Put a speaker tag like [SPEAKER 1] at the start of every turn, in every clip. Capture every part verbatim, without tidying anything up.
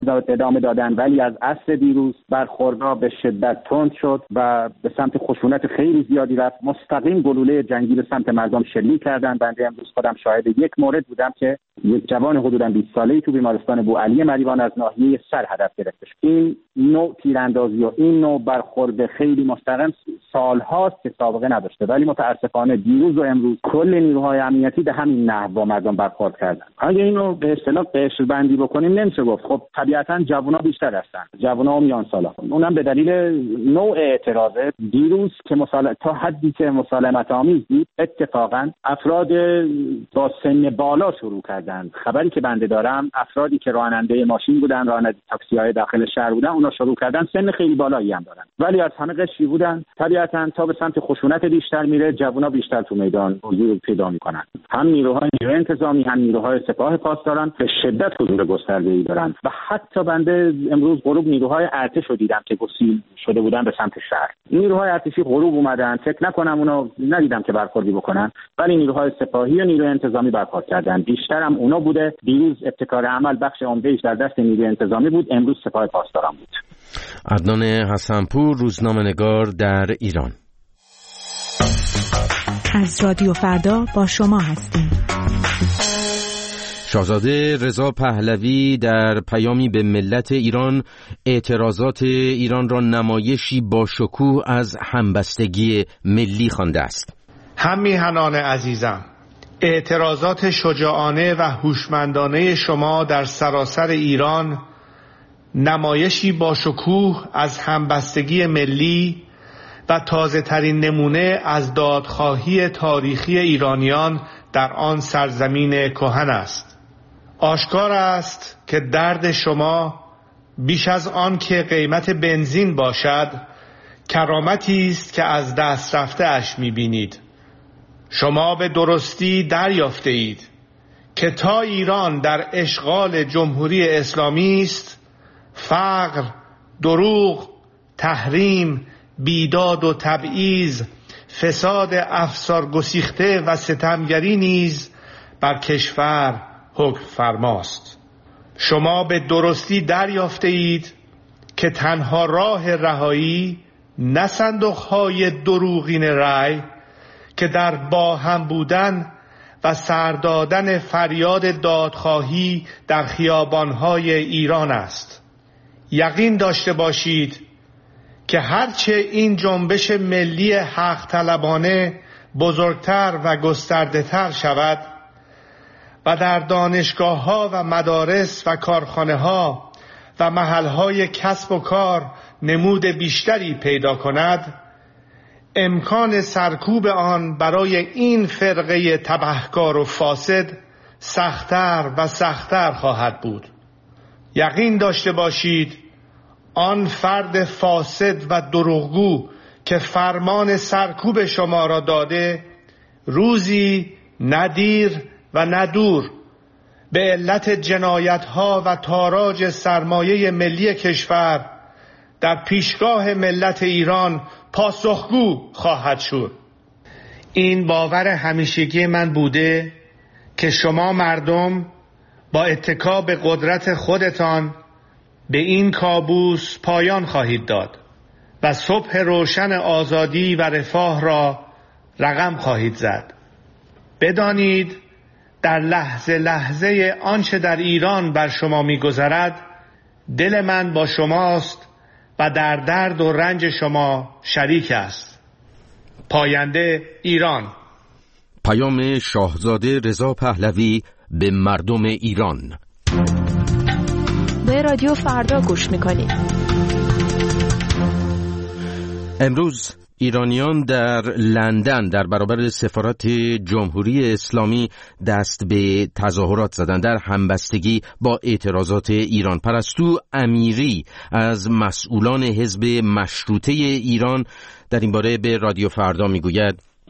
[SPEAKER 1] ادامه دادن، ولی از عصر دیروز برخوردها به شدت تند شد و به سمت خشونت خیلی زیادی رفت. مستقیم گلوله جنگی به سمت مردم شلیک کردن. بنده امروز خودم شاهد یک مورد بودم که یک جوان حدوداً بیست ساله‌ای تو بیمارستان بوعلی مریوان از ناحیه سر هدف گرفته شد. این نوع تیراندازی و این نوع برخورد خیلی مستقیم سال‌هاست که سابقه نداشته، ولی متأسفانه دیروز و امروز کل نیروهای امنیتی به همین نحو با مردم برخورد کردن. اگه اینو به اصطلاح قشر بندی بکنیم نمیشه گفت. خب طبیعتاً جوونا بیشتر هستن، جوونا و میان سالا، اونم به دلیل نوع اعتراض دیروز که مسالمت تا حدی که مسالمت آمیز بود، اتفاقاً افراد با سن بالا شروع کردند. خبری که بنده دارم افرادی که راننده ماشین بودن، راننده تاکسی‌های داخل شهر بودن، اونا شروع کردن سن خیلی بالایی هم دارن، ولی از همه قشری بودن. طبیعتاً تا به سمت خشونت بیشتر میره، جوونا بیشتر تو میدان حضور پیدا میکنن. هم نیروهای نیروی انتظامی هم نیروهای سپاه پاسداران به شدت حضور گسترده‌ای دارن و حتی بنده امروز غروب نیروهای ارتش رو دیدم که گسیل شده بودن به سمت شهر. نیروهای ارتشی غروب اومدن، فکر نکنم اونو ندیدم که برخوردی بکنن، ولی نیروهای سپاهی و نیروی انتظامی برخورد کردن. بیشتر هم اونا بوده. دیروز ابتکار عمل بخش عمده‌اش در دست نیروی انتظامی بود، امروز سپاه پاسداران بود.
[SPEAKER 2] عدنان حسنپور، روزنامه‌نگار در ایران.
[SPEAKER 3] از رادیو فردا با شما هستیم.
[SPEAKER 2] شاهزاده رضا پهلوی در پیامی به ملت ایران اعتراضات ایران را نمایشی با شکوه از همبستگی ملی خوانده است.
[SPEAKER 4] هم میهنان عزیزم، اعتراضات شجاعانه و هوشمندانه شما در سراسر ایران نمایشی با شکوه از همبستگی ملی و تازه ترین نمونه از دادخواهی تاریخی ایرانیان در آن سرزمین کهن است. آشکار است که درد شما بیش از آن که قیمت بنزین باشد کرامتی است که از دست رفته اش می‌بینید. شما به درستی دریافته اید که تا ایران در اشغال جمهوری اسلامی است، فقر، دروغ، تحریم، بیداد و تبعیض، فساد افسار گسیخته و ستمگری نیز بر کشور حکم فرماست. شما به درستی دریافته اید که تنها راه رهایی نه صندوق‌های دروغین رأی که در با هم بودن و سردادن فریاد دادخواهی در خیابان‌های ایران است. یقین داشته باشید که هرچه این جنبش ملی حق طلبانه بزرگتر و گسترده‌تر شود و در دانشگاه‌ها و مدارس و کارخانه‌ها و محل‌های کسب و کار نمود بیشتری پیدا کند، امکان سرکوب آن برای این فرقه تبهکار و فاسد سخت‌تر و سخت‌تر خواهد بود. یقین داشته باشید آن فرد فاسد و دروغگو که فرمان سرکوب شما را داده، روزی ندیر و ندور به علت جنایت‌ها و تاراج سرمایه ملی کشور در پیشگاه ملت ایران پاسخگو خواهد شد. این باور همیشگی من بوده که شما مردم با اتکا به قدرت خودتان به این کابوس پایان خواهید داد و صبح روشن آزادی و رفاه را رقم خواهید زد. بدانید در لحظه لحظه آنچه در ایران بر شما می‌گذرد، دل من با شماست و در درد و رنج شما شریک است. پاینده ایران.
[SPEAKER 2] پیام شاهزاده رضا پهلوی به مردم ایران.
[SPEAKER 3] به رادیو فردا گوش میکنید.
[SPEAKER 2] امروز ایرانیان در لندن در برابر سفارت جمهوری اسلامی دست به تظاهرات زدند در همبستگی با اعتراضات ایران. پرستو امیری از مسئولان حزب مشروطه ایران در این باره به رادیو فردا میگوید: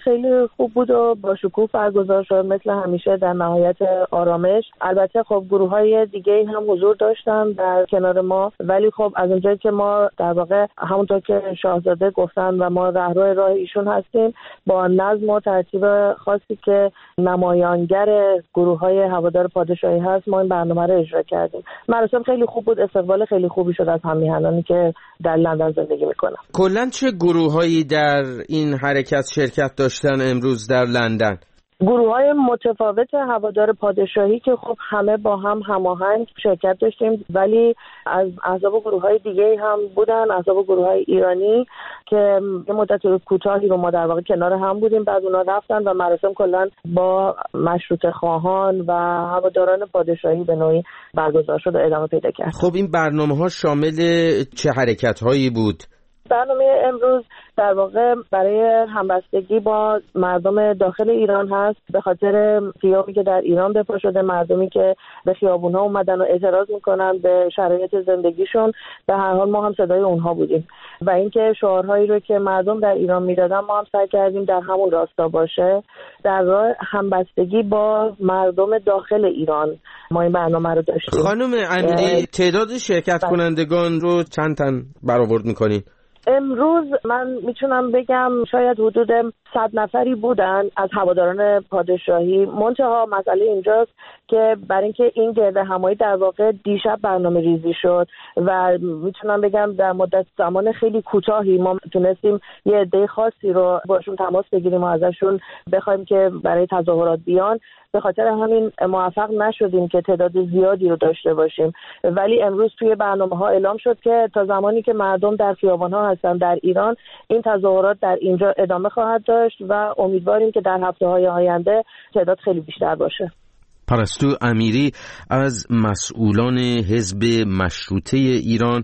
[SPEAKER 5] خیلی خوب بود و با شکوه برگزار شد مثل همیشه در نهایت آرامش. البته خب گروه‌های دیگه هم حضور داشتن در کنار ما، ولی خب از اونجایی که ما در واقع همونطور که شاهزاده گفتن و ما رهرو راه ایشون هستیم، با نظم و ترتیب خاصی که نمایانگر گروه‌های هوادار پادشاهی هست ما این برنامه رو اجرا کردیم. مراسم خیلی خوب بود، استقبال خیلی خوبی شد از هم‌میهنانی که در لندن زندگی میکنن.
[SPEAKER 2] کلاً چه گروه‌هایی در این حرکت شرکت داشتن امروز در لندن؟
[SPEAKER 5] گروه‌های متفاوت هوادار پادشاهی که خب همه با هم هماهنگ شرکت داشتیم، ولی از احزاب گروه‌های دیگه هم بودن، احزاب گروه‌های ایرانی که یه مدت کوتاهی رو ما در واقع کنار هم بودیم، بعد اونا رفتن و مراسم کلاً با مشروطه خواهان و هواداران پادشاهی به نوعی برگزار شد و ادامه پیدا کرد.
[SPEAKER 2] خب این برنامه‌ها شامل چه حرکت‌هایی بود؟
[SPEAKER 5] برنامه امروز در واقع برای همبستگی با مردم داخل ایران هست، به خاطر غیابی که در ایران بپا شده، مردمی که به خیابون‌ها اومدن و اعتراض میکنن به شرایط زندگیشون. به هر حال ما هم صدای اونها بودیم و اینکه شعارهایی رو که مردم در ایران میدادن ما هم سعی کردیم در همون راستا باشه. در راه همبستگی با مردم داخل ایران ما این برنامه رو داشتیم.
[SPEAKER 2] خانم امیری، تعداد شرکت کنندگان رو چند تن برآورد میکنین؟
[SPEAKER 5] امروز من میتونم بگم شاید حدود صد نفری بودن از هواداران پادشاهی. منتها مسئله اینجاست که برای اینکه این گرد همایی در واقع دیشب برنامه ریزی شد و میتونم بگم در مدت زمان خیلی کوتاهی ما تونستیم یه عده خاصی رو باشون تماس بگیریم و ازشون بخوایم که برای تظاهرات بیان. به خاطر همین موفق نشدیم که تعداد زیادی رو داشته باشیم، ولی امروز توی برنامه‌ها اعلام شد که تا زمانی که مردم در خیابان‌ها هستن در ایران این تظاهرات در اینجا ادامه خواهد داشت و امیدواریم که در هفته‌های آینده تعداد خیلی بیشتر باشه.
[SPEAKER 2] پرستو امیری از مسئولان حزب مشروطه ایران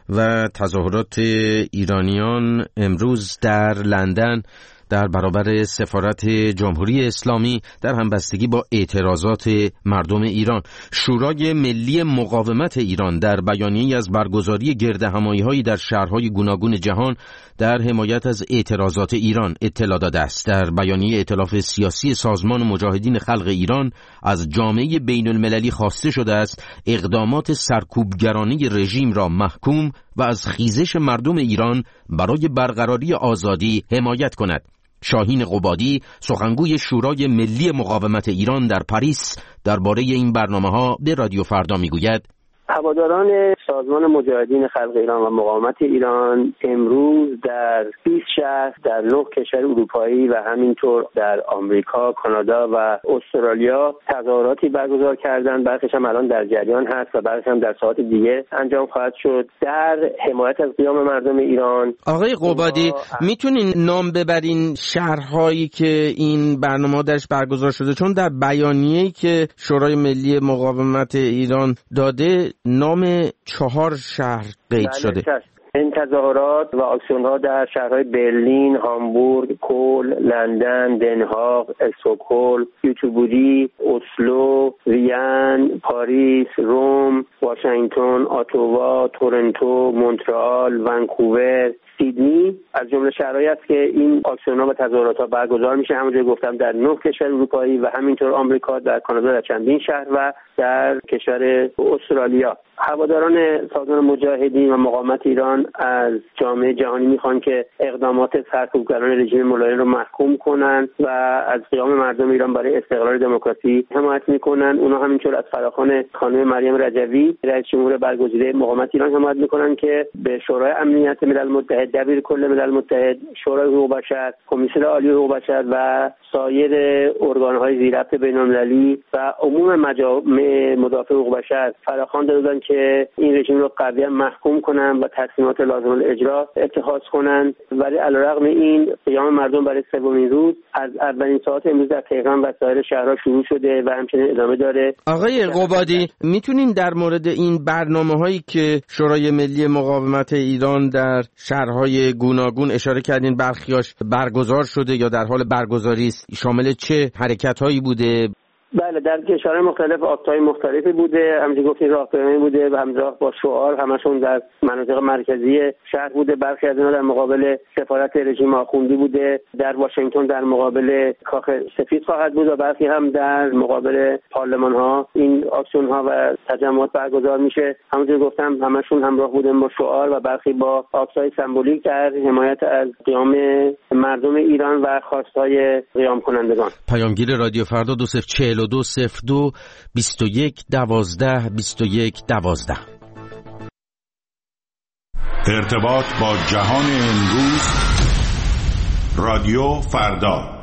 [SPEAKER 2] و تظاهرات ایرانیان امروز در لندن در برابر سفارت جمهوری اسلامی در همبستگی با اعتراضات مردم ایران. شورای ملی مقاومت ایران در بیانیه‌ای از برگزاری گردهمایی‌هایی در شهرهای گوناگون جهان در حمایت از اعتراضات ایران اطلاع داده است. در بیانیه ائتلاف سیاسی سازمان مجاهدین خلق ایران از جامعه بین المللی خواسته شده است اقدامات سرکوبگرانه رژیم را محکوم و از خیزش مردم ایران برای برقراری آزادی حمایت کند. شاهین قبادی، سخنگوی شورای ملی مقاومت ایران در پاریس، درباره این برنامه‌ها به رادیو فردا میگوید:
[SPEAKER 6] هواداران سازمان مجاهدین خلق ایران و مقاومت ایران امروز در بیست شهر در نه کشور اروپایی و همینطور در آمریکا، کانادا و استرالیا تظاهراتی برگزار کردند. برخیش هم الان در جریان هست و برخیش هم در ساعات دیگه انجام خواهد شد در حمایت از قیام مردم ایران.
[SPEAKER 2] آقای قبادی، میتونین نام ببرین شهرهایی که این برنامه درش برگزار شده؟ چون در بیانیه‌ای که شورای ملی مقاومت ایران داده نام چهار شهر قید شده.
[SPEAKER 6] این تظاهرات و آکسیون‌ها در شهرهای برلین، هامبورگ، کل، لندن، دنهاگ، استکهلم، گوتهبوری، اسلو، وین، پاریس، روم، واشنگتن، اتاوا، تورنتو، مونترال، ونکوور، سیدنی از جمله شهرهایی است که این آکسیون‌ها و تظاهرات‌ها برگزار میشه. همونجور گفتم در نه کشور اروپایی و همینطور آمریکا، در کانادا در چندین شهر و در کشور استرالیا. هواداران سازمان مجاهدین و مقاومت ایران از جامعه جهانی میخوان که اقدامات سرکوبگران رژیم ملایم رو محکوم کنن و از قیام مردم ایران برای استقرار دموکراسی حمایت میکنن. اونا همینطور از فراخوان خانم مریم رجوی رئیس جمهور برگزیده مقاومت ایران حمایت میکنن که به شورای امنیت ملل متحد، دبیر کل ملل متحد، شورای حقوق بشر، کمیسیون عالی حقوق بشر و سایر ارگان‌های ذی‌ربط بین‌المللی و عموم مجامع مدافع حقوق بشر فراخوان دادن که این رژیم رو قویاً محکوم کنن و تصمیمات لازم الاجرا اتخاذ کنن. ولی علیرغم این قیام مردم برای سومین روز از اولین ساعت امروز در تهران و سایر شهرها شروع شده و همچنین ادامه داره.
[SPEAKER 2] آقای قبادی، میتونین در مورد این برنامه‌هایی که شورای ملی مقاومت ایران در شهرهای گوناگون اشاره کردین برخیاش برگزار شده یا در حال برگزاری است، شامل چه حرکت‌هایی بوده؟
[SPEAKER 6] بله، در کشورهای مختلف آکت‌های مختلفی بوده، همونجوری گفتین راهپیمایی بوده و همراه با شعار، همشون در مناطق مرکزی شهر بوده. برخی از اینا در مقابل سفارت رژیم آخوندی بوده، در واشنگتن در مقابل کاخ سفید خواهد بود و برخی هم در مقابل پارلمان‌ها این آکسیون‌ها و تجمعات برگزار میشه. همونجوری گفتم همشون همراه بودن با شعار و برخی با آکس‌های سمبولیک در حمایت از قیام مردم ایران و خواست‌های قیام کنندگان.
[SPEAKER 2] پیامگیر رادیو فردا دو صفر چهل و دو صفر دو بیست و یک دوازده بیست و یک دوازده.
[SPEAKER 7] ارتباط با جهان امروز، رادیو فردا.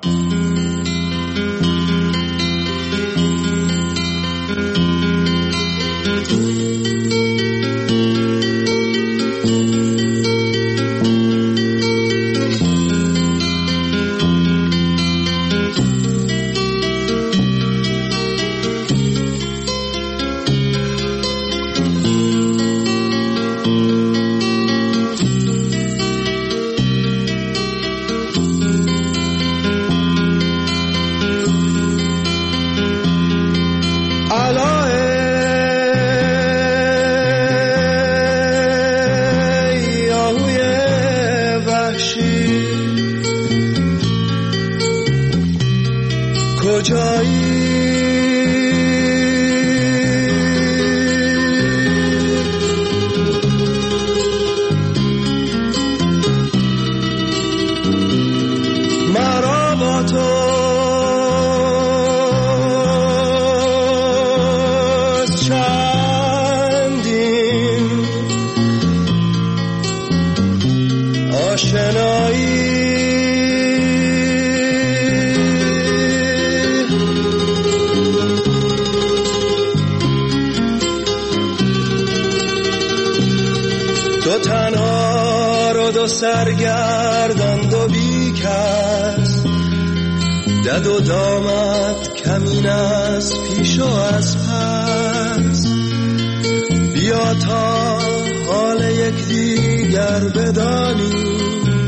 [SPEAKER 8] سرگردان و بیکس دد و دامت کمین از پیش و از پس، بیا تا حال یک دیگر بدانی،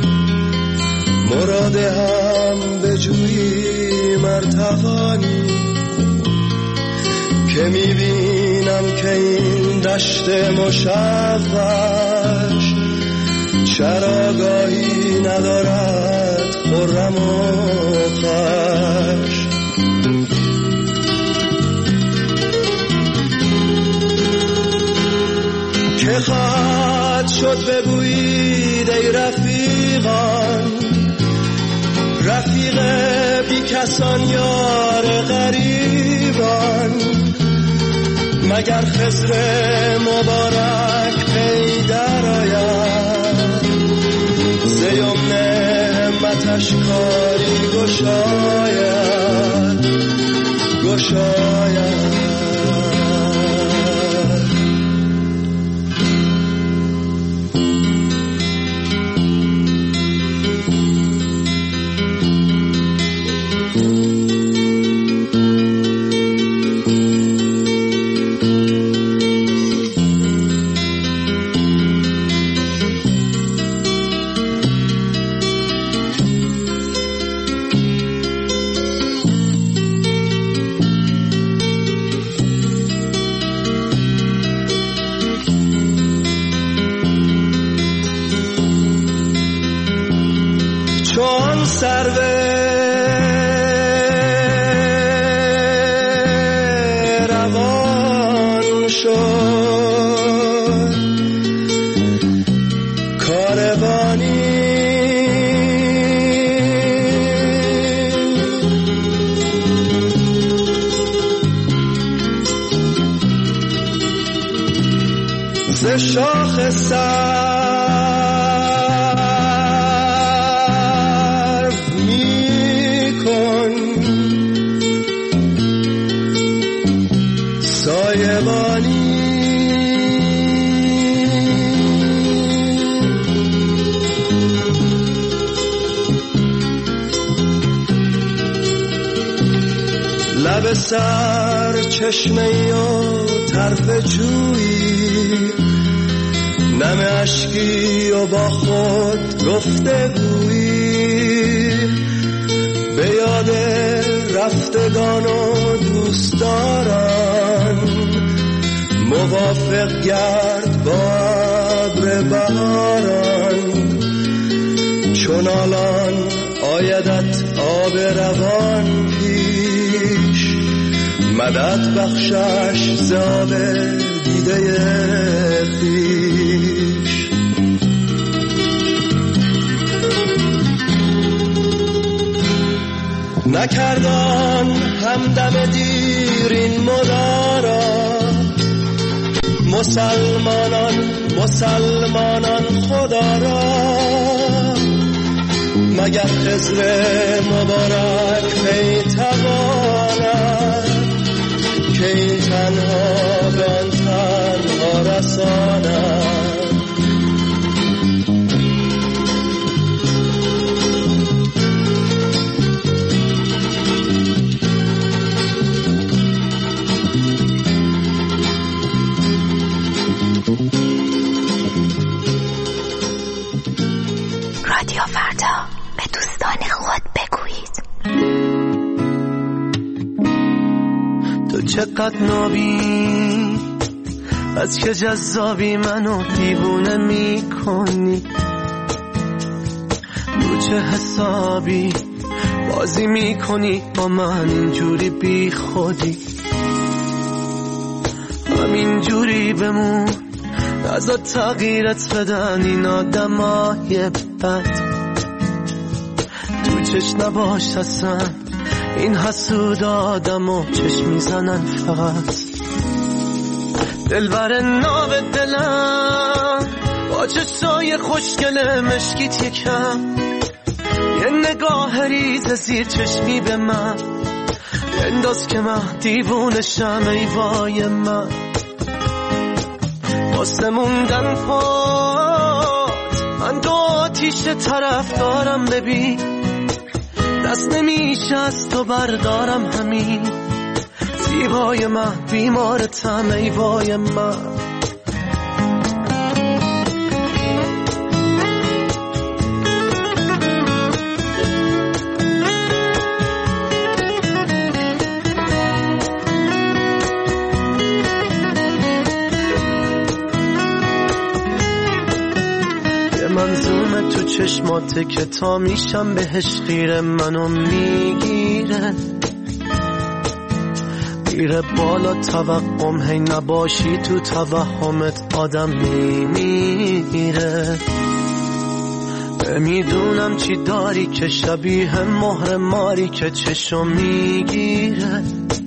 [SPEAKER 8] مراد هم بجویی مرتقانی، که میبینم که این دشت مشوش چراگاهی ندارد خرم و خوش. که خواهد شد بگویید ای رفیقان، رفیق بی کسان یار غریبان، مگر خضر مبارک پی در آید، زیمن همتش کاری گشاید گشاید. شاخ سرو می کن سایبانی، لب سر چشمه و طرف جویی، نم اشکی و با خود گفته گویی، به یاد رفتگان و دوستداران موافق گرد با ابر بهاران، چون الان آیدت آب روان پیش، مدد بخشش ز آب دیده خویش. نکردان همدم دیر این مدارا، مسلمانان مسلمانان خدا را، مگر خضر مبارک پی تواند که این تنها به آن تنها رساند.
[SPEAKER 9] رادیو فردا، به دوستان خود بگویید.
[SPEAKER 10] تو چقدر نابی، از که جذابی منو دیوونه میکنی، رو چه حسابی بازی میکنی با من اینجوری بی خودی. همینجوری بمون، نزا تغییرت بدن این آدمای بد. تو چش نباش اصلا، این حسود آدم و چش میزنن فقط. دلبر ناب دلم با چشای خوشگل مشکیت یکم، یه نگاه ریز زیر چشمی به من انداز که من دیوونشم. ای وای من واسه موندن پات، من دو آتیش طرف دارم ببین، دست نمیشه از تو بردارم همین. زیبای من بیمارتم ای وای من. منظومه تو چشماته که تا میشم بهش خیره، منو میگیره میره بالا توقم، هی نباشی تو توهمت آدم میمیره. نمیدونم چی داری که شبیه مهر ماری که چشم میگیره.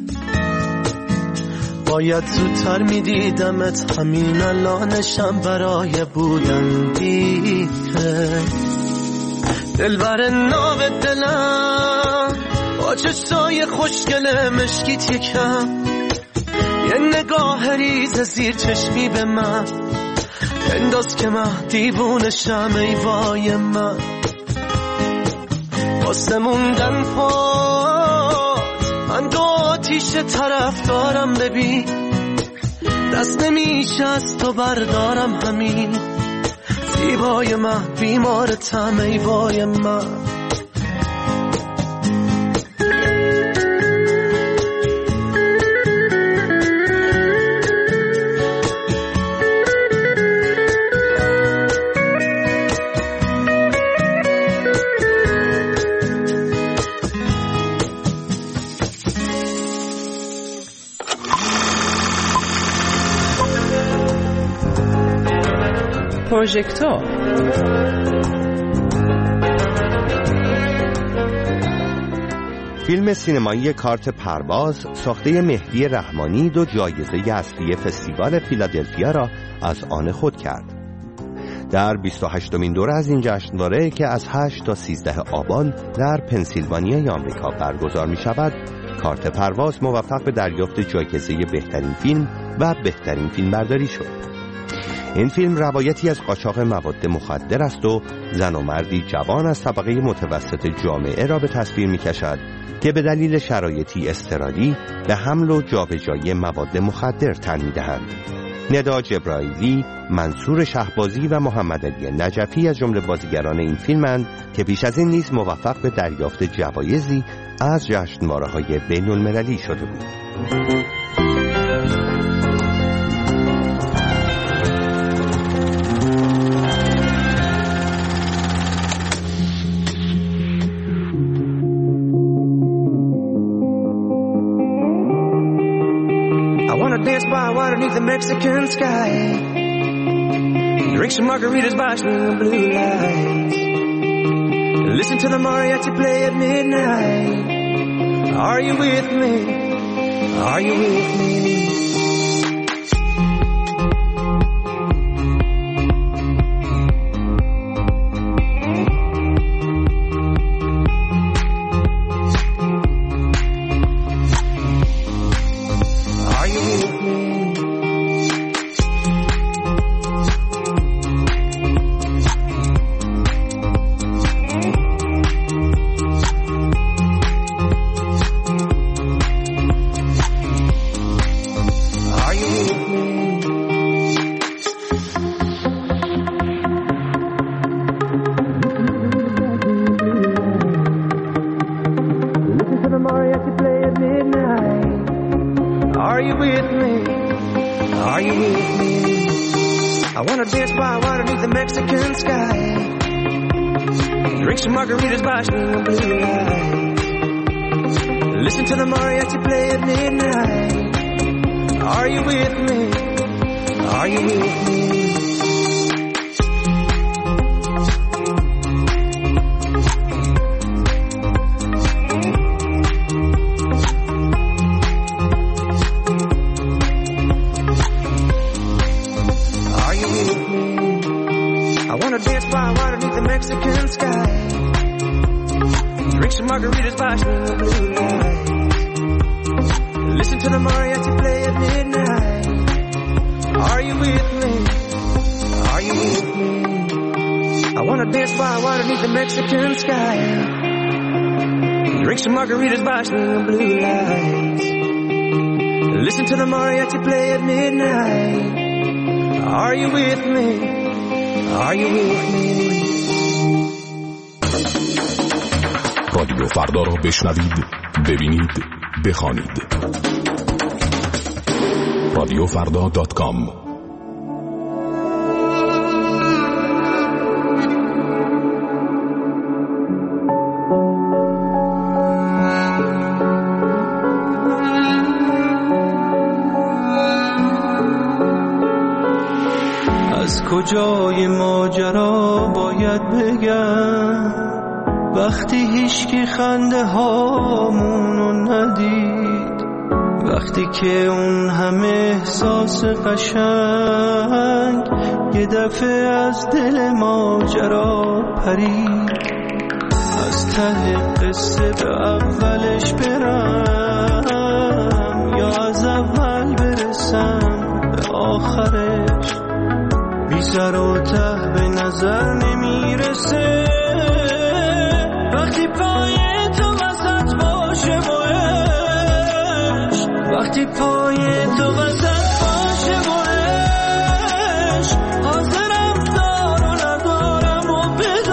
[SPEAKER 10] باید زودتر میدیدمت، همین الانشم برای بودن دیره. دلبر ناب دلم با چشای خوشگل مشکیت یکم، یه نگاه ریز زیر چشمی به من انداز که من دیوونشم. ای وای من واسه موندن پات، من دو آتیش طرف دارم ببین، دست نمیشه از تو بردارم همین. زیبای من بیمارتم ای وای من.
[SPEAKER 11] پروژکتور
[SPEAKER 12] فیلم سینمایی کارت پرواز ساخته مهدی رحمانی دو جایزه اصلی فستیوال فیلادلفیا را از آن خود کرد. در بیست و هشتمین دوره از این جشنواره که از هشت تا سیزده آبان در پنسیلوانیای آمریکا برگزار می شود، کارت پرواز موفق به دریافت جایزه بهترین فیلم و بهترین فیلمبرداری شد. این فیلم روایتی از قاچاق مواد مخدر است و زن و مردی جوان از طبقه متوسط جامعه را به تصویر می کشد که به دلیل شرایطی اضطراری به حمل و جابجایی مواد مخدر تن می دهند. ندا جبرائیلی، منصور شهبازی و محمد علی نجفی از جمله بازیگران این فیلمند که پیش از این نیز موفق به دریافت جوایزی از جشنواره‌های بین‌المللی شده بود.
[SPEAKER 10] Dance by water beneath the Mexican sky. Drink some margaritas by swinging blue lights. Listen to the mariachi play at midnight. Are you with me? Are you with me? Margaritas by swinging blue lights. Listen to the mariachi play at midnight. Are you with me? Are you with me?
[SPEAKER 7] رادیو فردا را بشنوید، ببینید، بخوانید. رادیو فردا دات کام.
[SPEAKER 11] کجای ماجرا باید بگم وقتی هیچکی خنده هامونو ندید، وقتی که اون همه احساس قشنگ یه دفعه از دل ماجرا پرید. از ته قصه به اولش برم یا از اول برسم به آخرش، سر و ته به نظر نمیرسه. وقتی پای تو وسط باشه باش، وقتی پای تو وسط باشه باش، حاضرم دار و ندارم و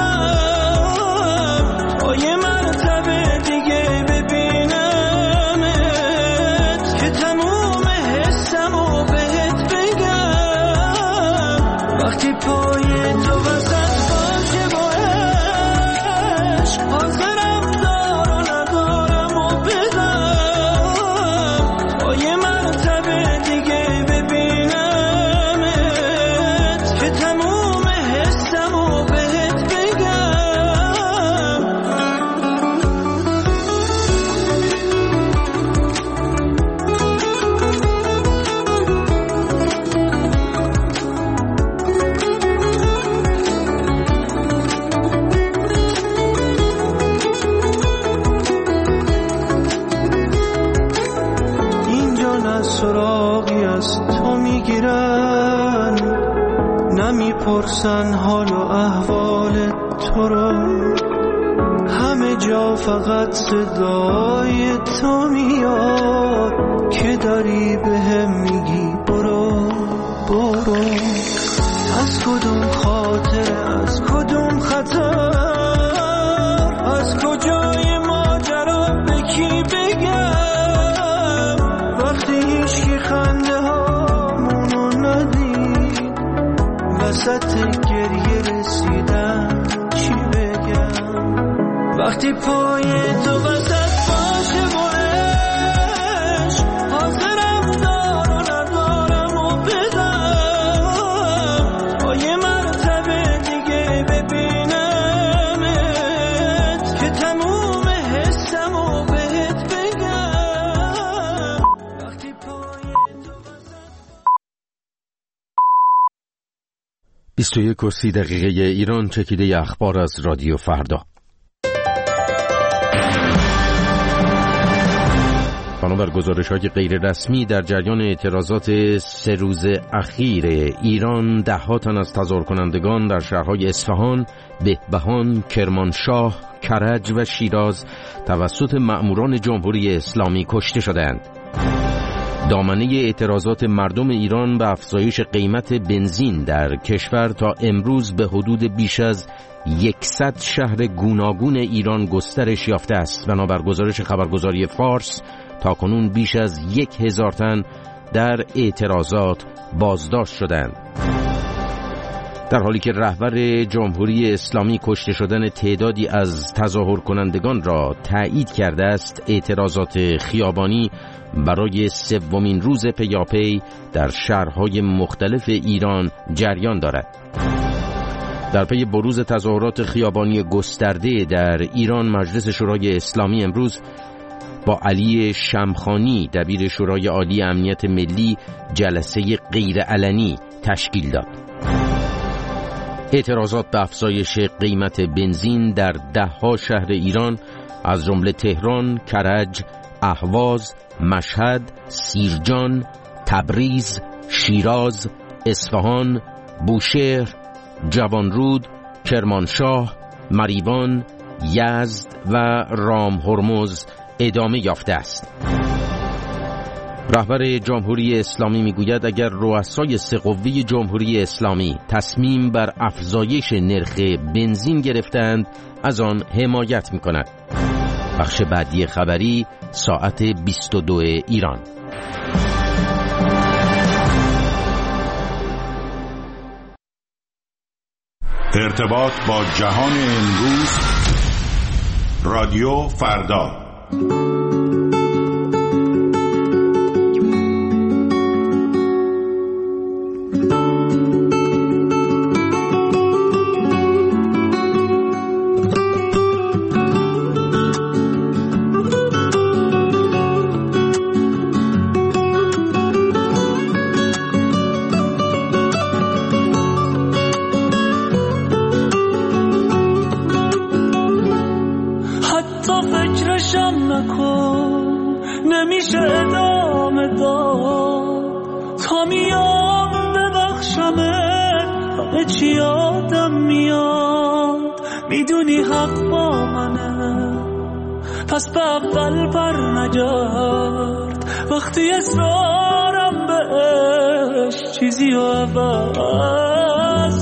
[SPEAKER 11] بدم تا یه مرتبه دیگه ببینمت که تموم حسم و بهت بگم. وقتی پای تو وسط باشه باش، حاضرم دار و ندارم و بدم تا یه مرتبه دیگه ببینمت که تموم حسم و بهت بگم. سراغی از تو میگیرن، نمیپرسن حال و احوال تو رو، همه جا فقط صدای تو میاد که داری بهم میگی برو. برو، از کدوم خاطر، از کدوم خطر، از کجای ماجرا به کی بگم؟ وقتی هیچکی خنده هامونو ندید، وسط گریه رسیدم چی بگم؟ وقتی پای تو وسط باشه برش، حاضرم دار و ندارم و بدم، تا یه مرتبه دیگه ببینمت که تموم حسم و بهت بگم. وقتی پای تو
[SPEAKER 2] بیست و یک و سی دقیقه ایران، چکیده اخبار از رادیو فردا. بنابر گزارش‌های غیر رسمی در جریان اعتراضات سه روز اخیر ایران، ده‌ها تن از تظاهر کنندگان در شهرهای اصفهان، بهبهان، کرمانشاه، کرج و شیراز توسط مأموران جمهوری اسلامی کشته شدند. دامنه اعتراضات مردم ایران به افزایش قیمت بنزین در کشور تا امروز به حدود بیش از صد شهر گوناگون ایران گسترش یافته است. بنابر گزارش خبرگزاری فارس، تاکنون بیش از یک هزار تن در اعتراضات بازداشت شدند، در حالی که رهبر جمهوری اسلامی کشته شدن تعدادی از تظاهر کنندگان را تایید کرده است. اعتراضات خیابانی برای سومین روز پیاپی در شهرهای مختلف ایران جریان دارد. در پی بروز تظاهرات خیابانی گسترده در ایران، مجلس شورای اسلامی امروز با علی شمخانی دبیر شورای عالی امنیت ملی جلسه غیرعلنی تشکیل داد. اعتراضات به افزایش قیمت بنزین در ده‌ها شهر ایران از جمله تهران، کرج، اهواز، مشهد، سیرجان، تبریز، شیراز، اصفهان، بوشهر، جوانرود، کرمانشاه، مریوان، یزد و رامهرمز ادامه یافته است. رهبر جمهوری اسلامی میگوید اگر رؤسای سه قوه جمهوری اسلامی تصمیم بر افزایش نرخ بنزین گرفتند، از آن حمایت میکند. بخش بعدی خبری، ساعت بیست و دو ایران.
[SPEAKER 7] ارتباط با جهان امروز، رادیو فردا.
[SPEAKER 11] پس به اول پر نجرد، وقتی اصرارم بهش چیزی و عوض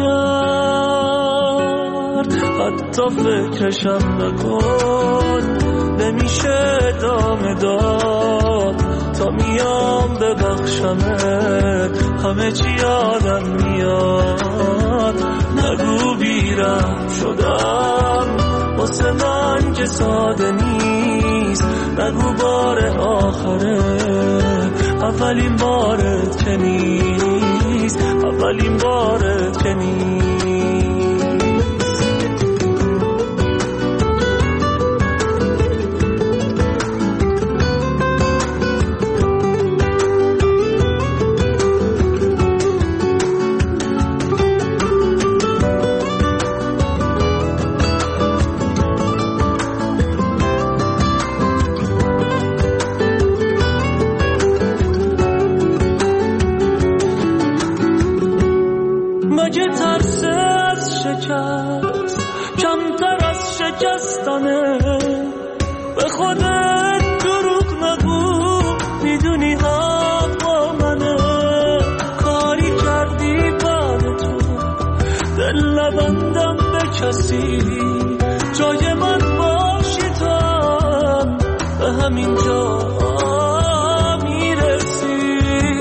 [SPEAKER 11] نکرد. حتی فکرشم نکن، نمیشه ادامه داد تا میام ببخشمت، همه چی یادم میاد. نگو بیرم شدم واسه من که ساده نیست، نگو بار آخره اولین بارت که نیست، اولین بارت که نیست. به خودت دروغ نگو، میدونی حق با منه. کاری کسی جای من باشی تا به همین جا میرسی،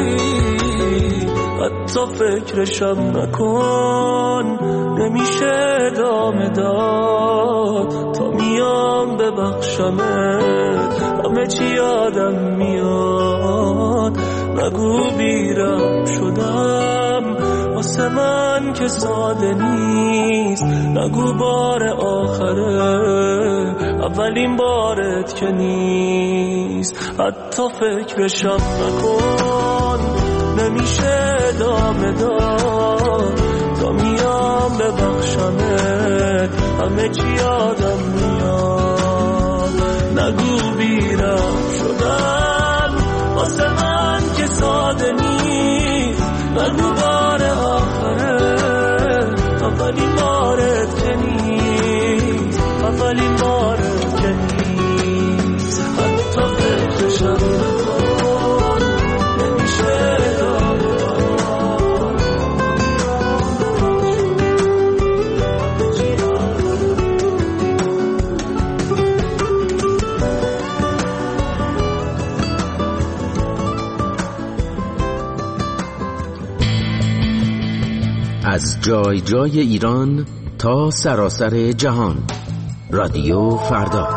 [SPEAKER 11] حتی فکرشم نکن، نمیشه ادامه داد تا میام ببخشمت، همه چی یادم میاد، نگو بیرم شدم واسه من که ساده نیست، نگو بار آخره اولین بارت که نیست، حتی فکرشم نکن، نمیشه ادامه داد تا میام ببخشمت، همه چی یادم میاد، نگو بیرم شدم واسه من که ساده نیست، نگو بار آخره اولین بارت که نیست، اولین بارت که نیست، حتی فکرشم نکن، نمیشه ادامه داد.
[SPEAKER 2] از جای جای ایران تا سراسر جهان، رادیو فردا.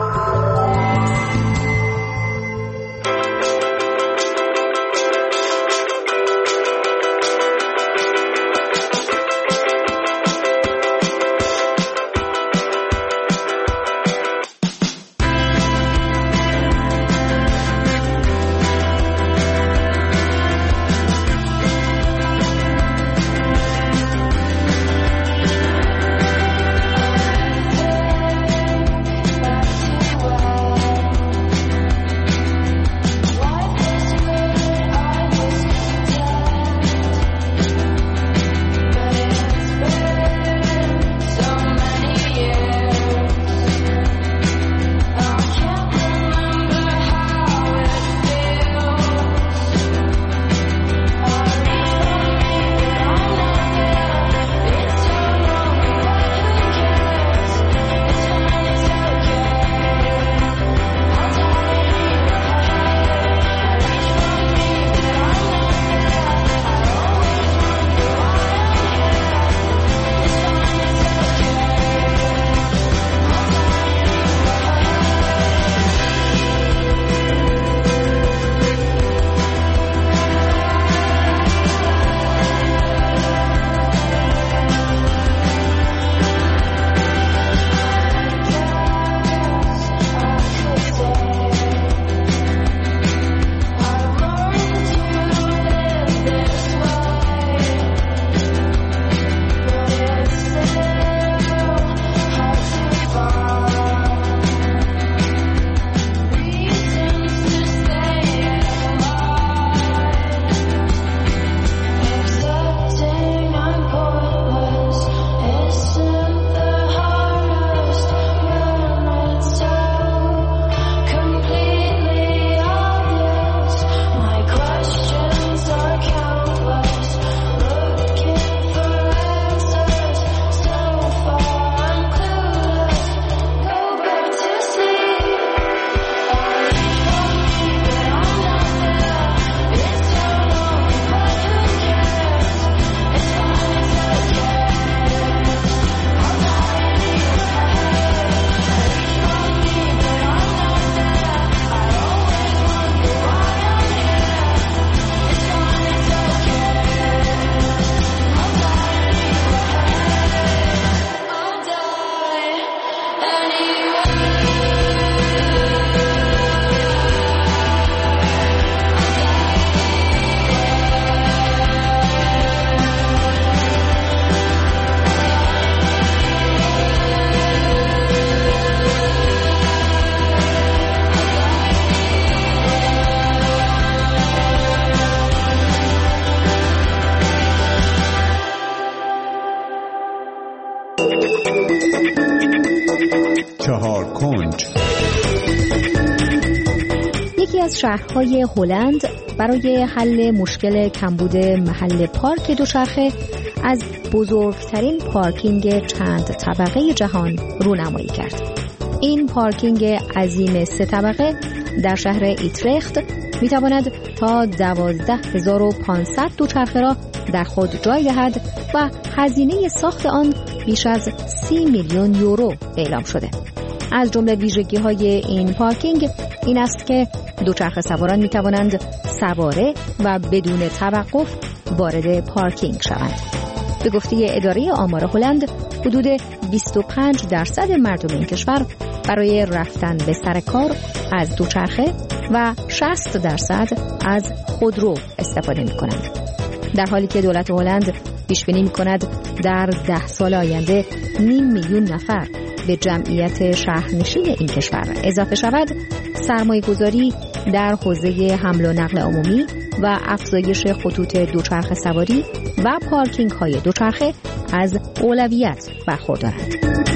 [SPEAKER 3] یکی از شهرهای هلند
[SPEAKER 13] برای حل مشکل کمبود محل پارک دوچرخه از بزرگترین پارکینگ چند طبقه جهان رونمایی کرد. این پارکینگ عظیم سه طبقه در شهر ایترخت میتواند تا دوازده هزار و پانصد دوچرخه را در خود جای دهد و هزینه ساخت آن بیش از سی میلیون یورو اعلام شده. از جمله ویژگی‌های این پارکینگ این است که دوچرخه سواران میتوانند سواره و بدون توقف وارد پارکینگ شوند. به گفته اداره آمار هلند، حدود بیست و پنج درصد مردم این کشور برای رفتن به سر کار از دوچرخه و شصت درصد از خودرو استفاده می‌کنند. در حالی که دولت هلند پیش بینی می‌کند در ده سال آینده نیم میلیون نفر به جمعیت شهرنشین این کشور اضافه شود، سرمایه‌گذاری در حوزه حمل و نقل عمومی و افزایش خطوط دوچرخه سواری و پارکینگ‌های دوچرخه از اولویت برخوردارد.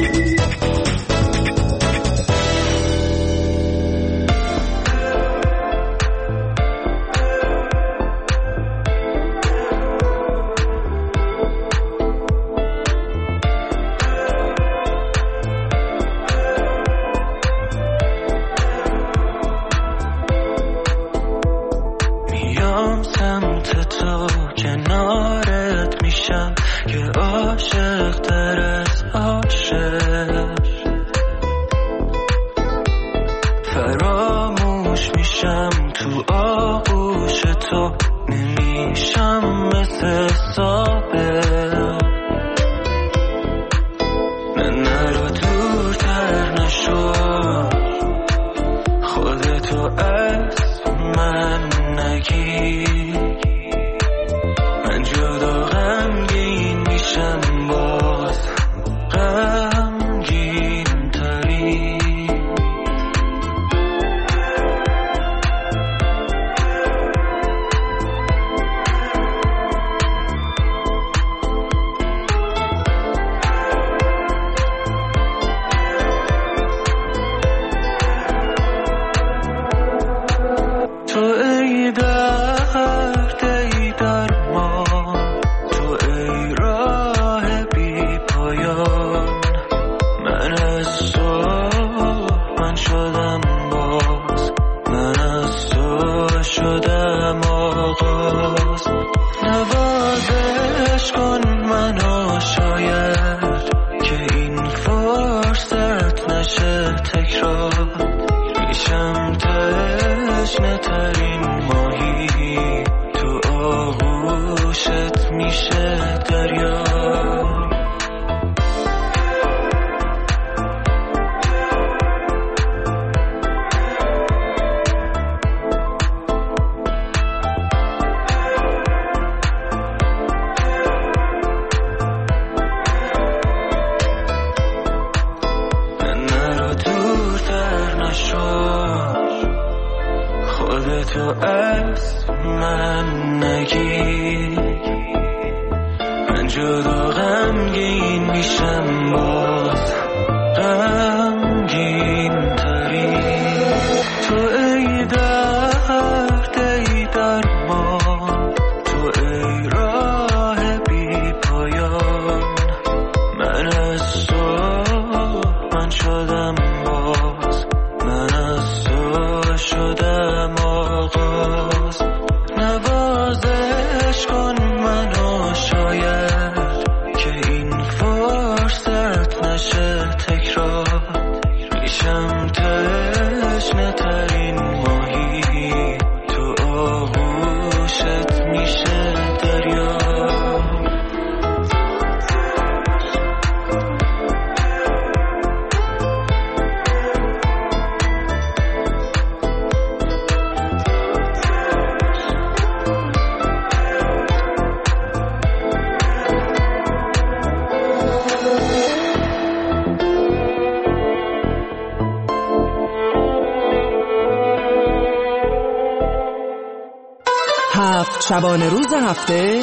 [SPEAKER 14] شبانه روز هفته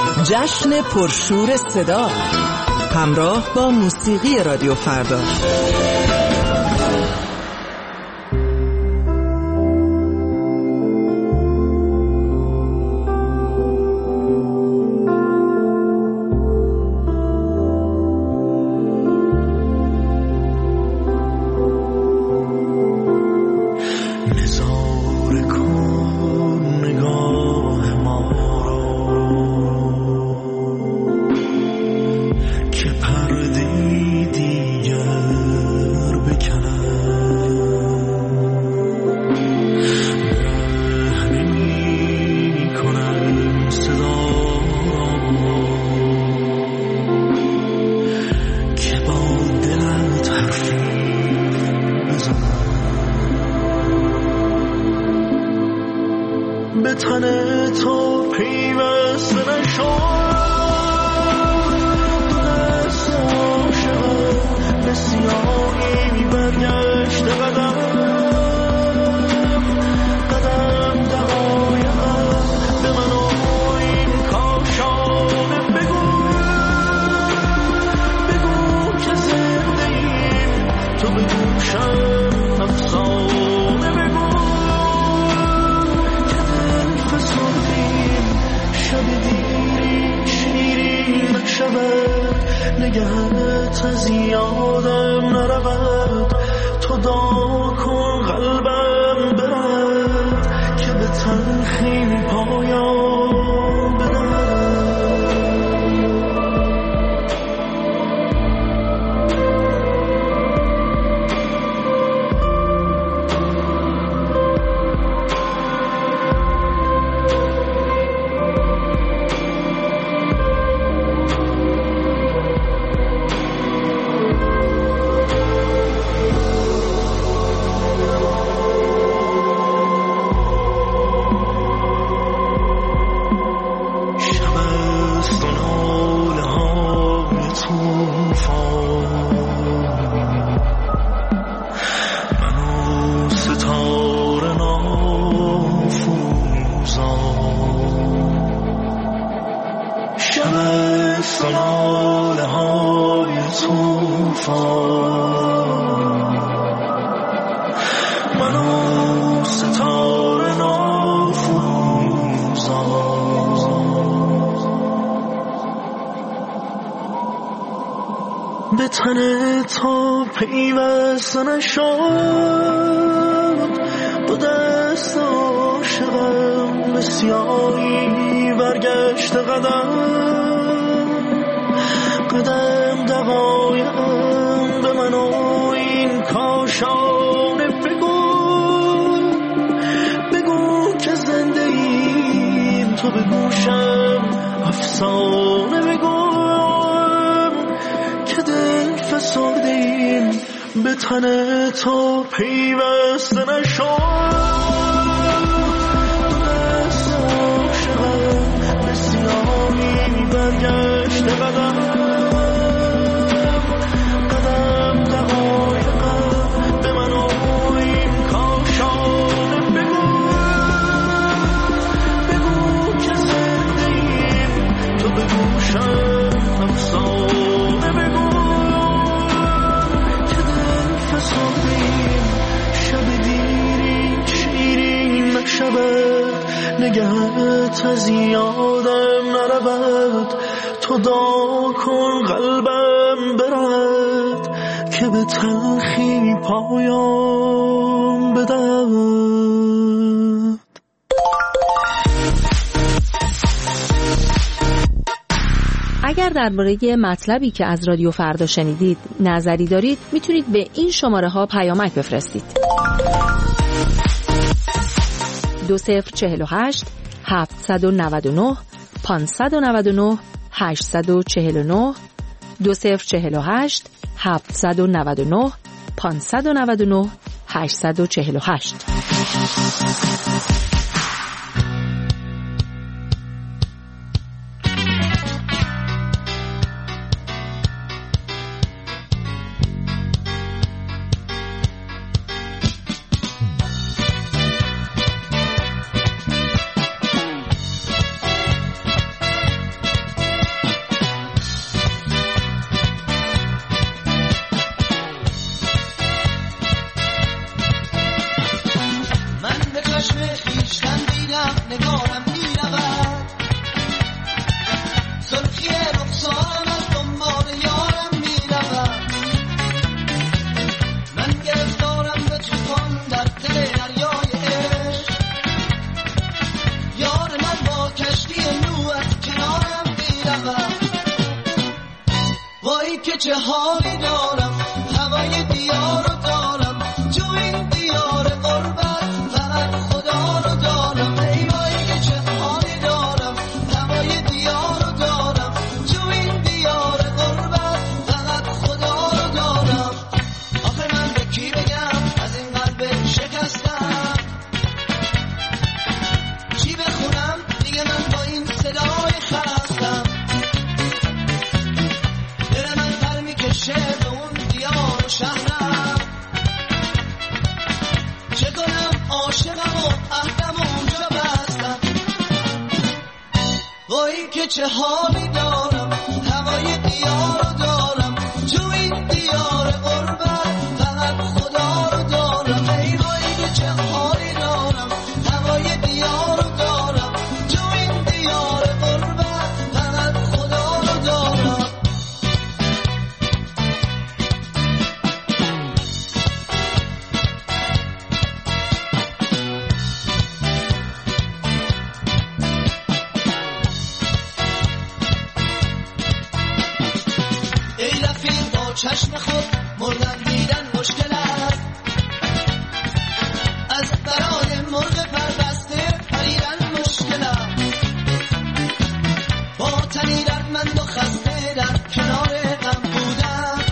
[SPEAKER 14] جشن پرشور صدا همراه با موسیقی رادیو فردا.
[SPEAKER 11] شبه نگهت از یادم نرود، تو دعا کن قلبم برد که به تلخی پایان بدهد. به تن تا پیوسته نشد، با دست عاشقم به سیاهی برگشت قدم قدم دقایقم به من و این کاشانه بگو بگو که زنده ایم تو به گوشم افسانه بگو که دل فسرده ایم به تن تو پیوسته نشد. دست عاشقم به سیاهی برگشت قدم قدم دقایقم به من و این کاشانه بگو بگو که زنده ایم تو به گوشم افسانه بگو که دل فسردیم شب دیرین شیرین نشود نگهت از یادم نرود تو دعا کن قلبم برد که به تلخی پایان بدهد.
[SPEAKER 3] اگر درباره مطلبی که از رادیو فردا شنیدید نظری دارید میتونید به این شماره ها پیامک بفرستید. دو صفر چهل و هشت هفتصد و نود و نه پانصد و نود و نه هشتصد و چهل و نه دو صفر چهل و هشت هفتصد و نود و نه پانصد و نود و نه هشتصد و چهل و هشت.
[SPEAKER 10] چه حالی دارم هوای دیار رو دارم جو این دیار قربت فقط خدا رو دارم ای وای که چه حالی دارم هوای دیار رو دارم جو این دیار قربت فقط خدا رو دارم. آخه من به کی بگم از این قلب شکستم چی بخونم دیگه من با این صدای خستم شهر اون دیار شهرم چه کنم عاشقم و عهدم اونجا بستم وای که چه حالی دارم هوای دیار رو دارم جو این دیار قربت فقط خدا رو دارم ای وای که چه حالی دارم هوای دیار رو دارم جو این دیار قربت فقط خدا رو دارم. با چشم خود مردن دیدن مشکل است. از برای مرغ پربسته پریدن مشکل است. با تنی دردمند و خسته در کنار غم بودن،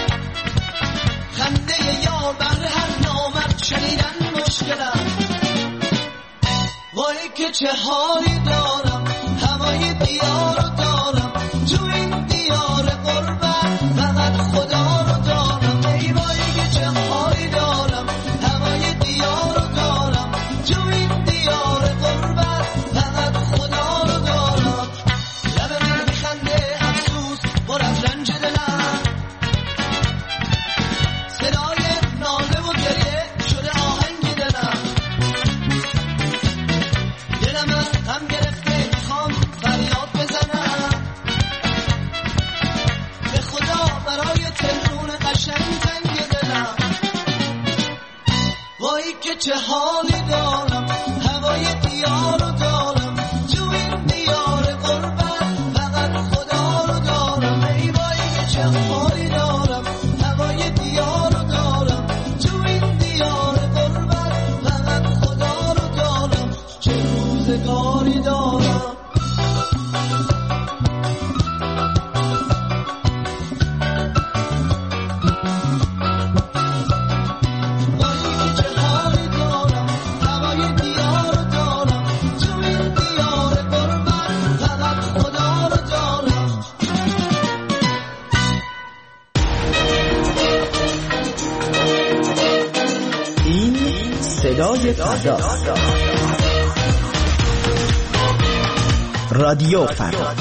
[SPEAKER 10] خنده یا بر هر نامرد شنیدن مشکل است. وای که چه حالی دارم، هوای دیار رو دارم، تو این دیار غربت فقط خدا رو دارم. ای وای که چه حالی دارم، هوای دیار رو دارم، تو این دیار غربت فقط خدا رو دارم. لب من میخنده افسوس پر از رنج دلم، صدای ناله و گریه شده آهنگ دلم. دلم از غم گرفته میخوام فریاد بزنم، به خدا برای تهرون قشنگ تنگ دلم. وای که چه حالی دارم، هوای دیار رو دارم، تو این دیار غربت فقط خدا رو دارم. ای وای که چه حالی دارم، هوای دیار رو دارم، تو این دیار غربت فقط خدا رو دارم. چه روزگاری دارم.
[SPEAKER 14] صدای فردا، رادیو فردا.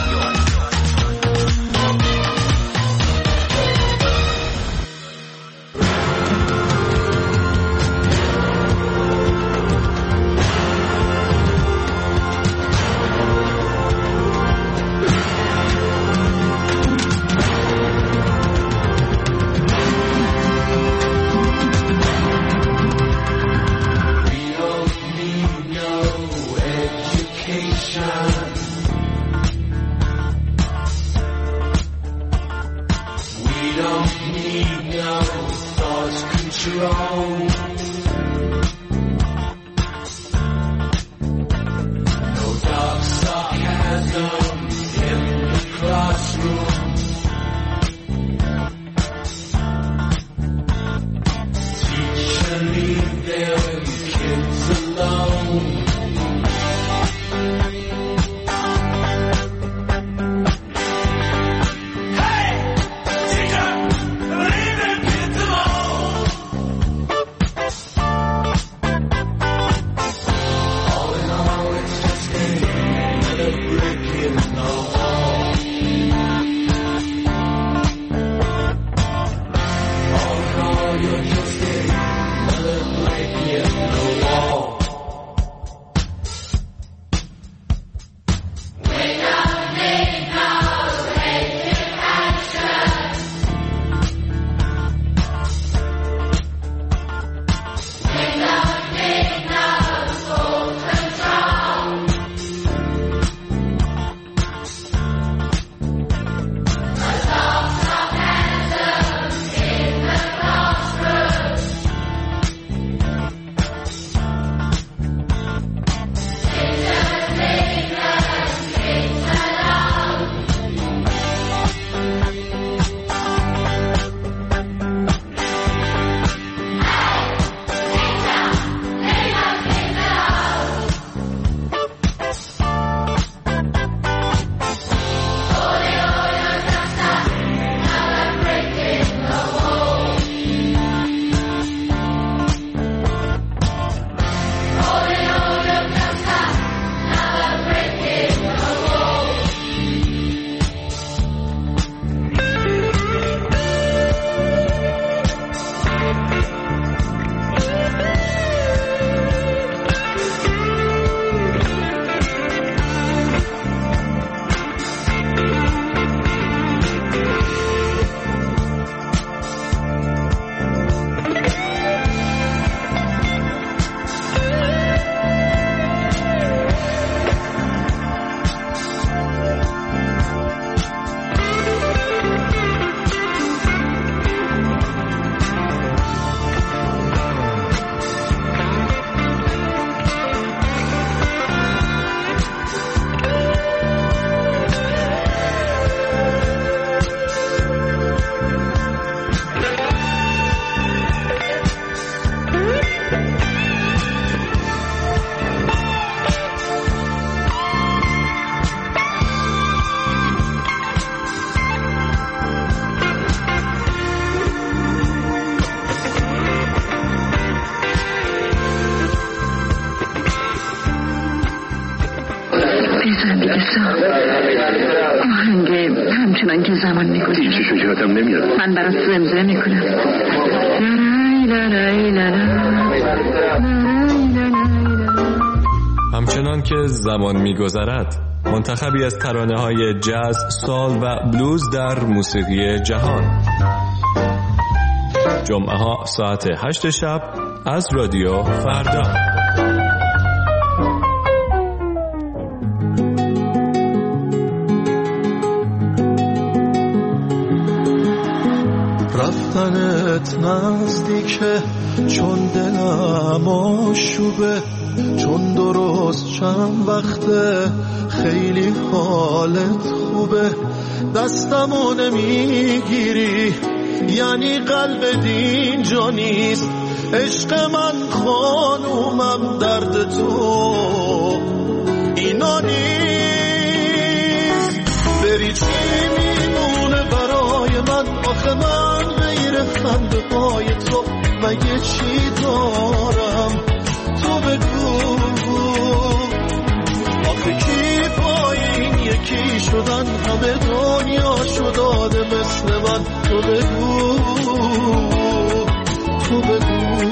[SPEAKER 15] میکنم.
[SPEAKER 16] هیچی شجاعتم نمیاد.
[SPEAKER 15] من برات زمزمه میکنم.
[SPEAKER 17] همچنان که زمان میگذرد منتخبی از ترانه‌های جاز، سال و بلوز در موسیقی جهان. جمعه ها ساعت هشت شب از رادیو فردا.
[SPEAKER 8] رفتنت نزدیکه چون دلم آشوبه، چون درست چند وقته خیلی حالت خوبه. دستمو نمیگیری یعنی قلب دین جا نیست. عشق من خانومم درد تو اینا نیست. بری چی میمونه برای من؟ آخه من غیر خنده پای تو مگه چی دارم؟ تو بگو آخه کی پای این یکی شدن؟ همه دنیا شداده مثل من. تو بگو تو بگو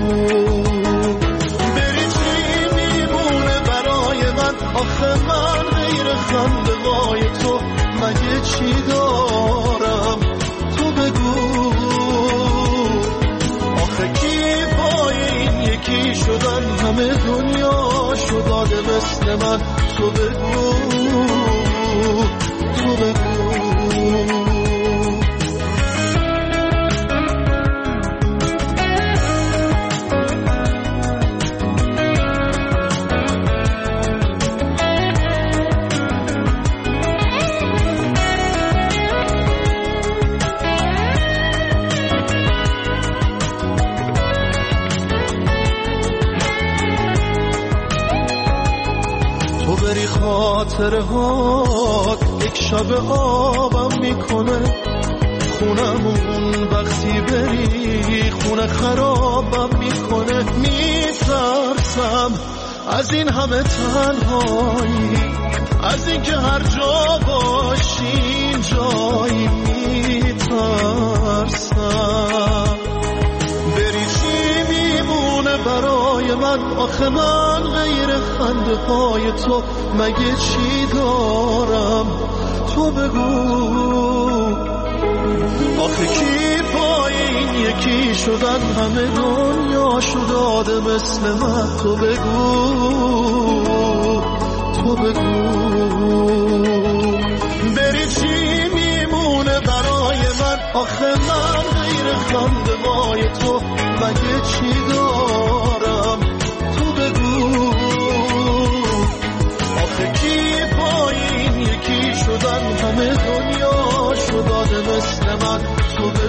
[SPEAKER 8] بری چی میمونه برای من؟ آخه من غیر خنده وای تو مگه چی دارم؟ تو بگو آخه کی پای این یکی شدن؟ همه دنیا شداده مثل من. تو بگو تو بگو خاطره ها یک شب آبم میکنه. خونمون وقتی بری خونه خرابم میکنه. میترسم از این همه تنهایی، از این که هر جا باشی جایی. میترسم بری چی میمونه برای من؟ آخه من غیر خنده های تو مگه چی دارم؟ تو بگو آخه کی پای این یکی شدن؟ همه دنیا شداده مثل من. تو بگو تو بگو بری چی میمونه برای من؟ آخه من غیر خنده وای تو مگه چی دارم؟ تو بگو آخه کی پای این یکی شدن؟ همه دنیا شداده مثل من. تو بگو